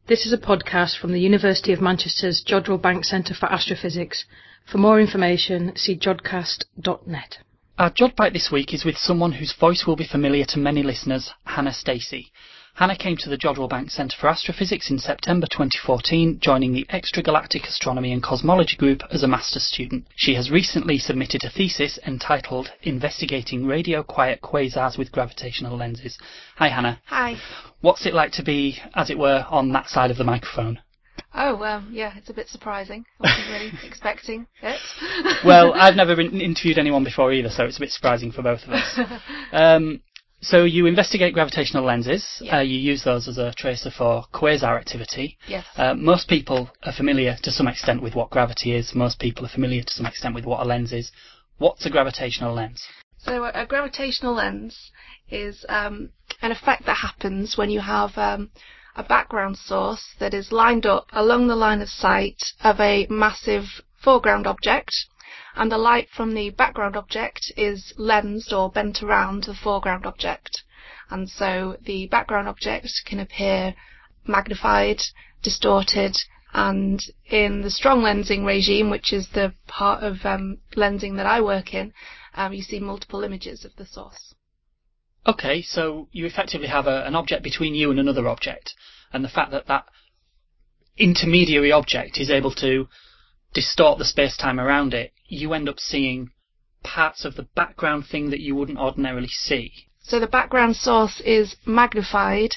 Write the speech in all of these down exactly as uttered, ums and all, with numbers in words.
This is a podcast from the University of Manchester's Jodrell Bank Centre for Astrophysics. For more information, see jodcast dot net. Our Jod Bite this week is with someone whose voice will be familiar to many listeners, Hannah Stacey. Hannah came to the Jodrell Bank Centre for Astrophysics in September twenty fourteen, joining the Extragalactic Astronomy and Cosmology group as a master's student. She has recently submitted a thesis entitled Investigating Radio-Quiet Quasars with Gravitational Lenses. Hi, Hannah. Hi. What's it like to be, as it were, on that side of the microphone? Oh, um, yeah, it's a bit surprising. I wasn't really expecting it. Well, I've never been interviewed anyone before either, so it's a bit surprising for both of us. Um, so you investigate gravitational lenses. Yeah. Uh, you use those as a tracer for quasar activity. Yes. Uh, most people are familiar to some extent with what gravity is. Most people are familiar to some extent with what a lens is. What's a gravitational lens? So a, a gravitational lens is um, an effect that happens when you have um, a background source that is lined up along the line of sight of a massive foreground object, and the light from the background object is lensed or bent around the foreground object. And so the background object can appear magnified, distorted, and in the strong lensing regime, which is the part of um, lensing that I work in, um, you see multiple images of the source. Okay, so you effectively have a, an object between you and another object, and the fact that that intermediary object is able to distort the space-time around it, you end up seeing parts of the background thing that you wouldn't ordinarily see. So the background source is magnified,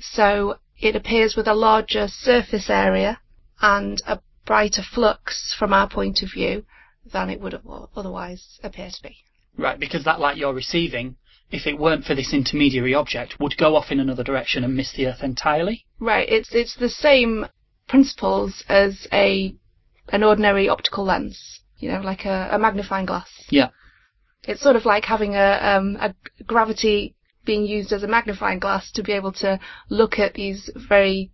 so it appears with a larger surface area and a brighter flux from our point of view than it would otherwise appear to be. Right, because that light you're receiving, if it weren't for this intermediary object, would go off in another direction and miss the Earth entirely? Right, it's it's the same principles as a an ordinary optical lens, you know, like a, a magnifying glass. Yeah. It's sort of like having a, um, a gravity being used as a magnifying glass to be able to look at these very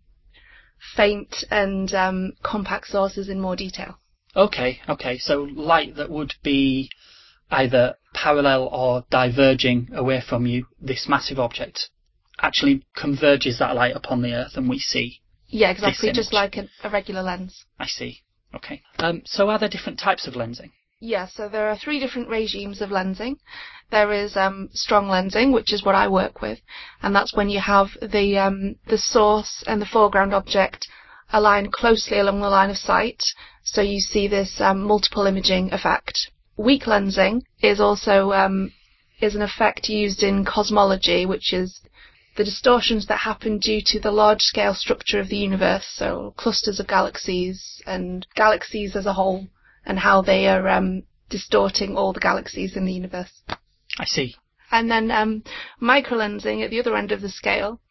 faint and um, compact sources in more detail. Okay, okay, so light that would be either parallel or diverging away from you, this massive object actually converges that light upon the Earth and we see. Yeah, exactly, just like a, a regular lens. I see. Okay. Um, so are there different types of lensing? Yeah, so there are three different regimes of lensing. There is um, strong lensing, which is what I work with, and that's when you have the um, the source and the foreground object aligned closely along the line of sight, so you see this um, multiple imaging effect. Weak lensing is also um, is an effect used in cosmology, which is the distortions that happen due to the large-scale structure of the universe, so clusters of galaxies and galaxies as a whole, and how they are um, distorting all the galaxies in the universe. I see. And then um, microlensing at the other end of the scale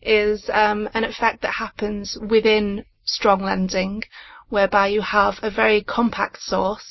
is um, an effect that happens within strong lensing, whereby you have a very compact source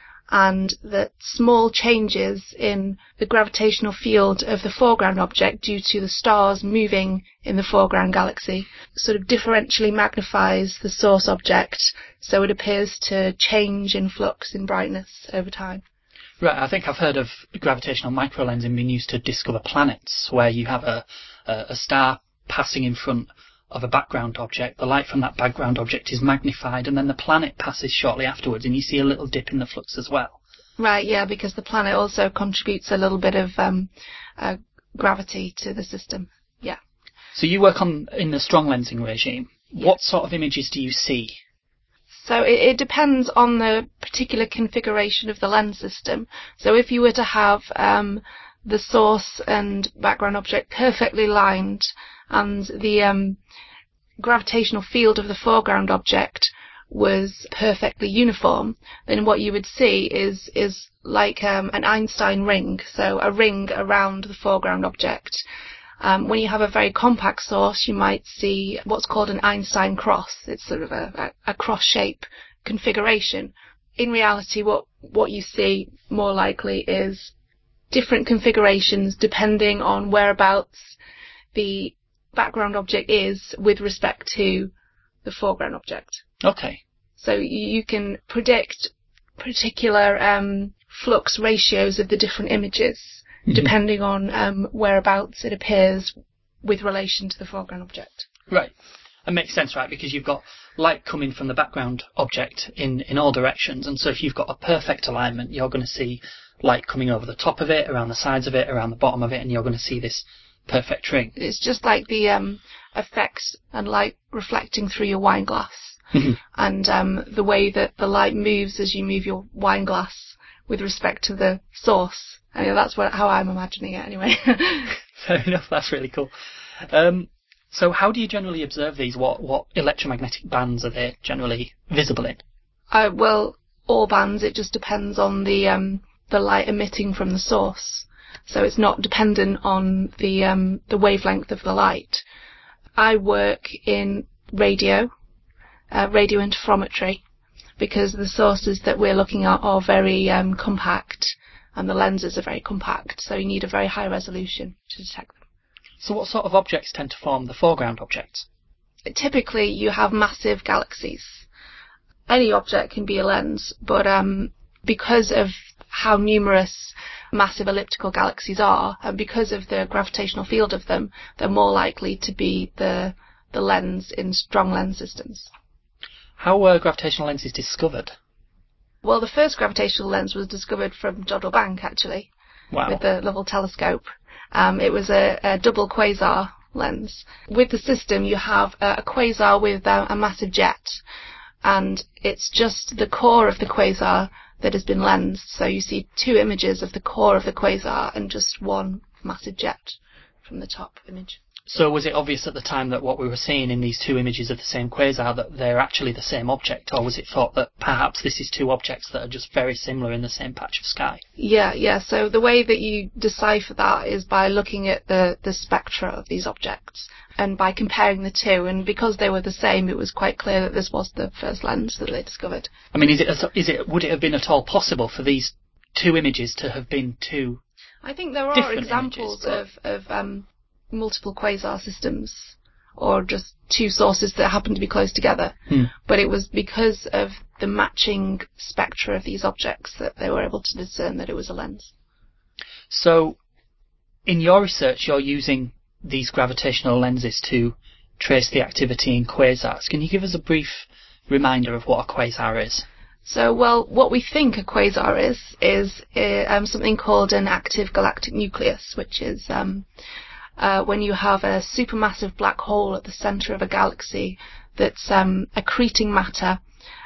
and that small changes in the gravitational field of the foreground object due to the stars moving in the foreground galaxy sort of differentially magnifies the source object, so it appears to change in flux in brightness over time. Right, I think I've heard of gravitational microlensing being used to discover planets, where you have a, a, a star passing in front of a background object, the light from that background object is magnified, and then the planet passes shortly afterwards, and you see a little dip in the flux as well. Right, yeah, because the planet also contributes a little bit of um, uh, gravity to the system, yeah. So you work on in the strong lensing regime. Yeah. What sort of images do you see? So it, it depends on the particular configuration of the lens system. So if you were to have um, the source and background object perfectly lined, and the um, gravitational field of the foreground object was perfectly uniform, then what you would see is is like um, an Einstein ring, so a ring around the foreground object. Um, when you have a very compact source, you might see what's called an Einstein cross. It's sort of a, a, a cross shape configuration. In reality, what what you see more likely is different configurations depending on whereabouts the background object is with respect to the foreground object. Okay. So you can predict particular um, flux ratios of the different images mm-hmm. depending on um, whereabouts it appears with relation to the foreground object. Right. It makes sense, right? Because you've got light coming from the background object in, in all directions. And so if you've got a perfect alignment, you're going to see light coming over the top of it, around the sides of it, around the bottom of it, and you're going to see this perfect ring. It's just like the um, effects and light reflecting through your wine glass. And um, the way that the light moves as you move your wine glass with respect to the source. I mean, that's what, how I'm imagining it anyway. Fair enough, that's really cool. Um, so how do you generally observe these? What what electromagnetic bands are they generally visible in? Uh, well, all bands, it just depends on the um, the light emitting from the source. So it's not dependent on the um, the wavelength of the light. I work in radio, uh, radio interferometry, because the sources that we're looking at are very um, compact, and the lenses are very compact, so you need a very high resolution to detect them. So what sort of objects tend to form the foreground objects? Typically, you have massive galaxies. Any object can be a lens, but um, because of how numerous massive elliptical galaxies are, and because of the gravitational field of them, they're more likely to be the the lens in strong lens systems. How were gravitational lenses discovered? Well, the first gravitational lens was discovered from Jodrell Bank, actually, Wow. with the Lovell telescope. Um, it was a, a double quasar lens. With the system, you have a, a quasar with a, a massive jet, and it's just the core of the quasar that has been lensed. So you see two images of the core of the quasar and just one massive jet from the top image. So was it obvious at the time that what we were seeing in these two images of the same quasar, that they're actually the same object, or was it thought that perhaps this is two objects that are just very similar in the same patch of sky? Yeah, yeah. So the way that you decipher that is by looking at the, the spectra of these objects and by comparing the two. And because they were the same, it was quite clear that this was the first lens that they discovered. I mean, is it, is it, would it have been at all possible for these two images to have been two I think there are different examples images, of, of um, multiple quasar systems, or just two sources that happen to be close together. Hmm. But it was because of the matching spectra of these objects that they were able to discern that it was a lens. So, in your research, you're using these gravitational lenses to trace the activity in quasars. Can you give us a brief reminder of what a quasar is? So, well, what we think a quasar is, is uh, um, something called an active galactic nucleus, which is um, uh, when you have a supermassive black hole at the centre of a galaxy that's um, accreting matter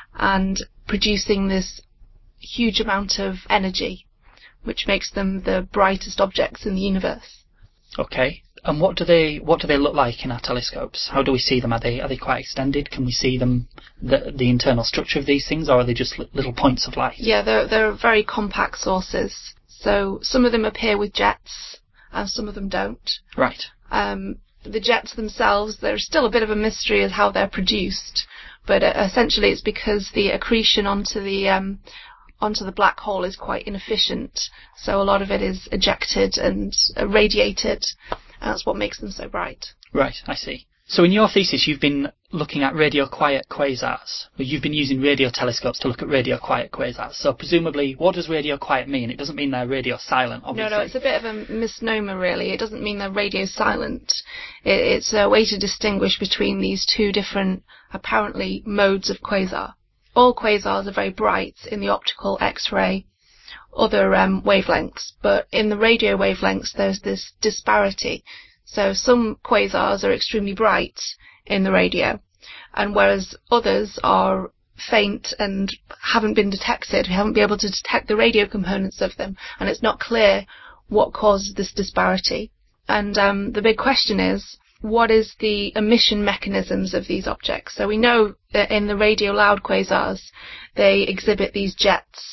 and producing this huge amount of energy, which makes them the brightest objects in the universe. Okay. And what do they what do they look like in our telescopes? How do we see them? Are they are they quite extended? Can we see them, the the internal structure of these things, or are they just li- little points of light? Yeah, they're they're very compact sources. So some of them appear with jets, and some of them don't. Right. Um, the jets themselves, there's still a bit of a mystery as how they're produced, but uh, essentially it's because the accretion onto the um, onto the black hole is quite inefficient. So a lot of it is ejected and uh, radiated. And that's what makes them so bright. Right, I see. So in your thesis, you've been looking at radio-quiet quasars. Well, you've been using radio telescopes to look at radio-quiet quasars. So presumably, what does radio-quiet mean? It doesn't mean they're radio-silent, obviously. No, no, it's a bit of a misnomer, really. It doesn't mean they're radio-silent. It, it's a way to distinguish between these two different, apparently, modes of quasar. All quasars are very bright in the optical X-ray, other um, wavelengths, but in the radio wavelengths there's this disparity. So some quasars are extremely bright in the radio, and whereas others are faint and haven't been detected, we haven't been able to detect the radio components of them, and it's not clear what causes this disparity. And um, the big question is, what is the emission mechanisms of these objects? So we know that in the radio loud quasars, they exhibit these jets,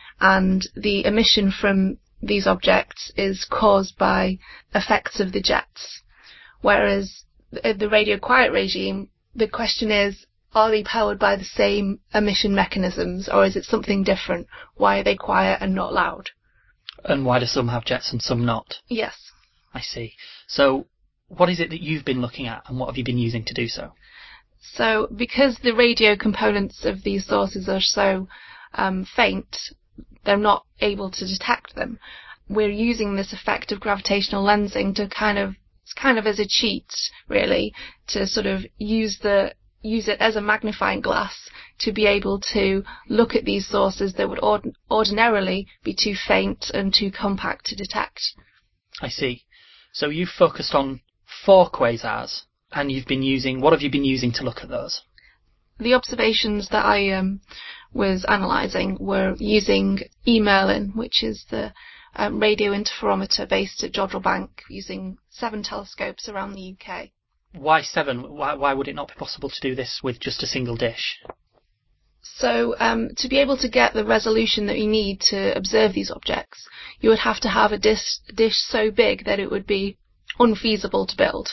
and the emission from these objects is caused by effects of the jets. Whereas the radio quiet regime, the question is, are they powered by the same emission mechanisms, or is it something different? Why are they quiet and not loud? And why do some have jets and some not? Yes. I see. So what is it that you've been looking at, and what have you been using to do so? So because the radio components of these sources are so um, faint, they're not able to detect them. We're using this effect of gravitational lensing to kind of it's kind of as a cheat, really, to sort of use the use it as a magnifying glass to be able to look at these sources that would ord- ordinarily be too faint and too compact to detect. I see. So you've focused on four quasars, and you've been using, what have you been using to look at those? The observations that I um, was analysing were using E Merlin, which is the um, radio interferometer based at Jodrell Bank, using seven telescopes around the U K. Why seven? Why, why would it not be possible to do this with just a single dish? So um, to be able to get the resolution that you need to observe these objects, you would have to have a dish, dish so big that it would be unfeasible to build.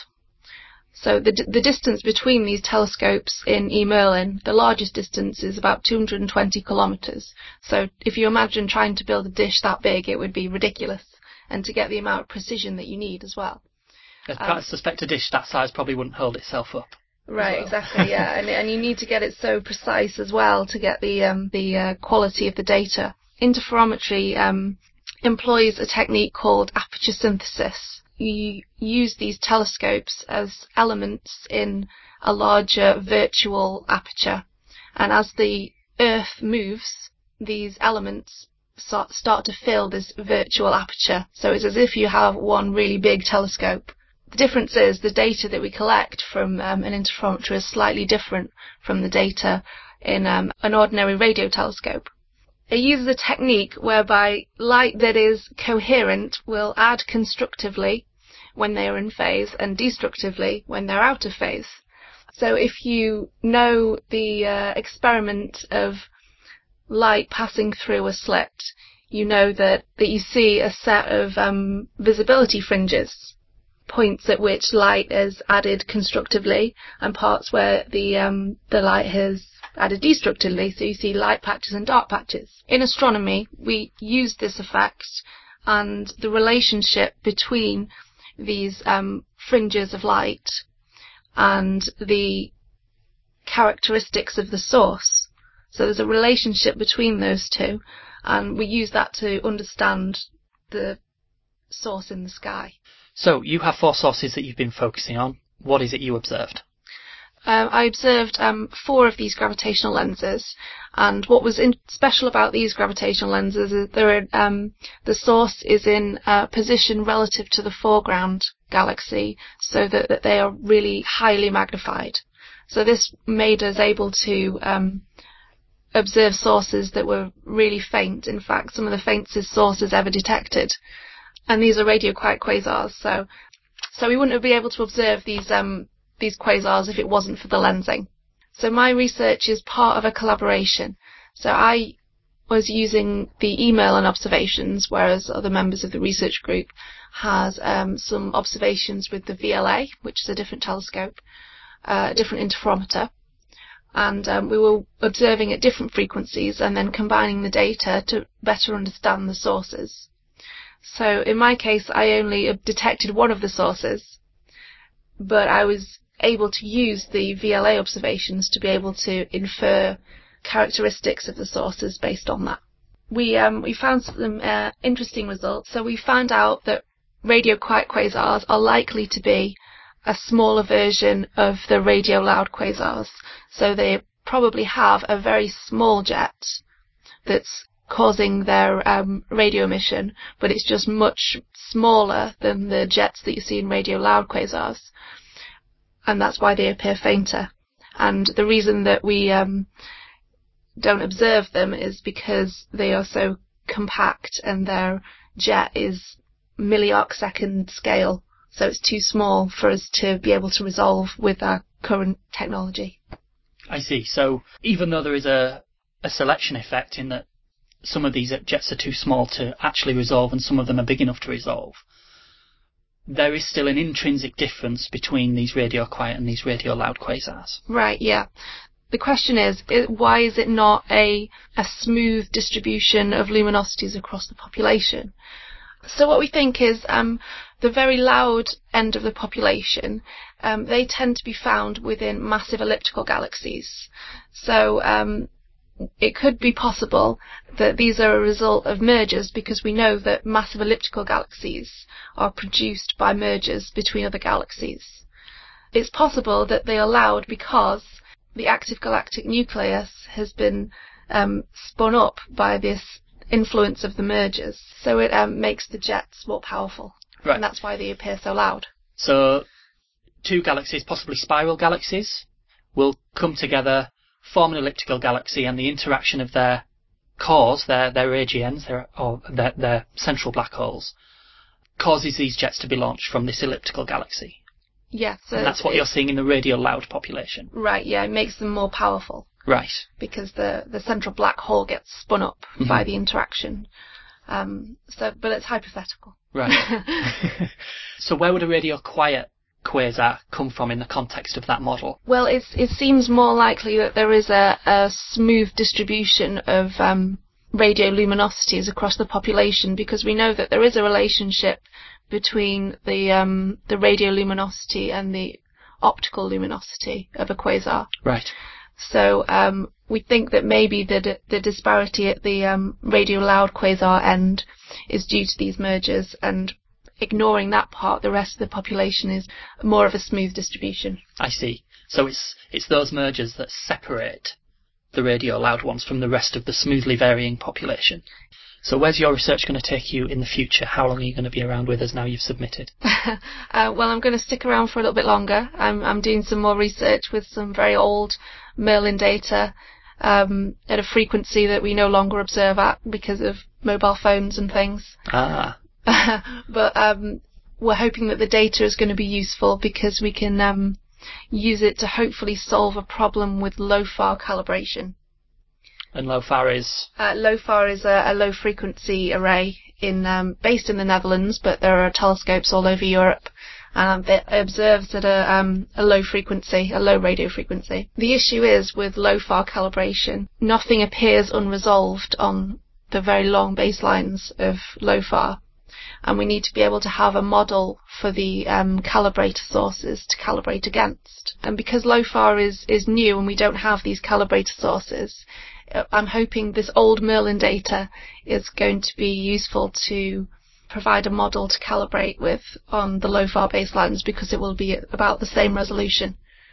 So the, the distance between these telescopes in E Merlin, the largest distance is about two hundred twenty kilometres. So if you imagine trying to build a dish that big, it would be ridiculous, and to get the amount of precision that you need as well. I um, suspect a dish that size probably wouldn't hold itself up. Right, well. exactly, yeah, and and you need to get it so precise as well to get the um, the uh, quality of the data. Interferometry um, employs a technique called aperture synthesis. You use these telescopes as elements in a larger virtual aperture, and as the Earth moves, these elements start to fill this virtual aperture. So it's as if you have one really big telescope. The difference is the data that we collect from um, an interferometer is slightly different from the data in um, an ordinary radio telescope. It uses a technique whereby light that is coherent will add constructively when they are in phase and destructively when they're out of phase. So if you know the uh, experiment of light passing through a slit, you know that, that you see a set of um, visibility fringes, points at which light is added constructively and parts where the um, the light has added destructively, so you see light patches and dark patches. In astronomy, we use this effect and the relationship between these um, fringes of light and the characteristics of the source. So there's a relationship between those two, and we use that to understand the source in the sky. So you have four sources that you've been focusing on. What is it you observed? Um, I observed um, four of these gravitational lenses, and what was in special about these gravitational lenses is they're, um, the source is in a position relative to the foreground galaxy, so that, that they are really highly magnified. So this made us able to um, observe sources that were really faint. In fact, some of the faintest sources ever detected. And these are radio-quiet quasars, so so we wouldn't be able to observe these um, these quasars if it wasn't for the lensing. So my research is part of a collaboration. So I was using the E Merlin observations, whereas other members of the research group has um, some observations with the V L A, which is a different telescope, uh, a different interferometer. And um, we were observing at different frequencies and then combining the data to better understand the sources. So in my case, I only detected one of the sources, but I was able to use the V L A observations to be able to infer characteristics of the sources based on that. We um, we found some uh, interesting results. So we found out that radio-quiet quasars are likely to be a smaller version of the radio-loud quasars. So they probably have a very small jet that's causing their um, radio emission, but it's just much smaller than the jets that you see in radio-loud quasars, and that's why they appear fainter. And the reason that we um, don't observe them is because they are so compact and their jet is milliarc second scale, so it's too small for us to be able to resolve with our current technology. I see. So even though there is a, a selection effect in that some of these jets are too small to actually resolve and some of them are big enough to resolve, there is still an intrinsic difference between these radio-quiet and these radio-loud quasars. Right, yeah. The question is, why is it not a, a smooth distribution of luminosities across the population? So what we think is um, the very loud end of the population, um, they tend to be found within massive elliptical galaxies. So um, it could be possible that these are a result of mergers, because we know that massive elliptical galaxies are produced by mergers between other galaxies. It's possible that they are loud because the active galactic nucleus has been um, spun up by this influence of the mergers, so it um, makes the jets more powerful. Right. And that's why they appear so loud. So, two galaxies, possibly spiral galaxies, will come together, form an elliptical galaxy, and the interaction of their cores, their their A G Ns, their, or their, their central black holes, causes these jets to be launched from this elliptical galaxy. Yes. Yeah, so and that's what you're seeing in the radio loud population. Right, yeah, it makes them more powerful. Right. Because the, the central black hole gets spun up mm-hmm. by the interaction. Um, so, but it's hypothetical. Right. So where would a radio quiet quasar come from in the context of that model? Well, it's, it seems more likely that there is a, a smooth distribution of um, radio luminosities across the population, because we know that there is a relationship between the um, the radio luminosity and the optical luminosity of a quasar. Right. So um, we think that maybe the the disparity at the um, radio loud quasar end is due to these mergers, and ignoring that part, the rest of the population is more of a smooth distribution. I see. So it's it's those mergers that separate the radio loud ones from the rest of the smoothly varying population. So where's your research going to take you in the future? How long are you going to be around with us now you've submitted? uh, well, I'm going to stick around for a little bit longer. I'm, I'm doing some more research with some very old Merlin data um, at a frequency that we no longer observe at because of mobile phones and things. Ah. But um, we're hoping that the data is going to be useful because we can um, use it to hopefully solve a problem with LOFAR calibration. And LOFAR is? Uh, LOFAR is a, a low-frequency array in um, based in the Netherlands, but there are telescopes all over Europe, and it observes at a, um, a low frequency, a low radio frequency. The issue is with LOFAR calibration, nothing appears unresolved on the very long baselines of LOFAR, and we need to be able to have a model for the um, calibrator sources to calibrate against. And because LOFAR is, is new and we don't have these calibrator sources, I'm hoping this old Merlin data is going to be useful to provide a model to calibrate with on the LOFAR baselines, because it will be at about the same resolution.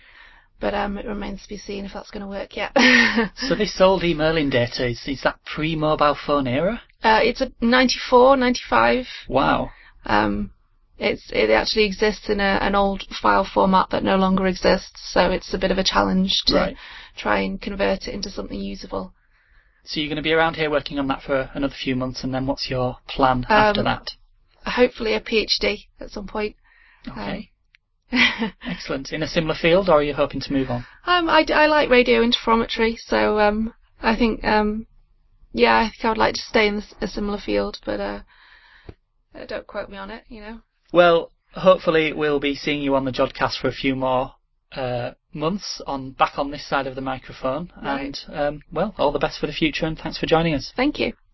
But um, it remains to be seen if that's going to work yet. So this old e-Merlin data, is, is that pre-mobile phone era? Uh, it's a ninety-four, ninety-five. Wow. Um, it's it actually exists in a, an old file format that no longer exists, so it's a bit of a challenge to right. try and convert it into something usable. So you're going to be around here working on that for another few months, and then what's your plan um, after that? Hopefully a PhD at some point. Okay. Um, Excellent. In a similar field, or are you hoping to move on? Um, I, I like radio interferometry, so um, I think, um, yeah, I think I would like to stay in a similar field, but uh, don't quote me on it, you know. Well, hopefully we'll be seeing you on the Jodcast for a few more uh, months on back on this side of the microphone. Right. And, um, well, all the best for the future, and thanks for joining us. Thank you.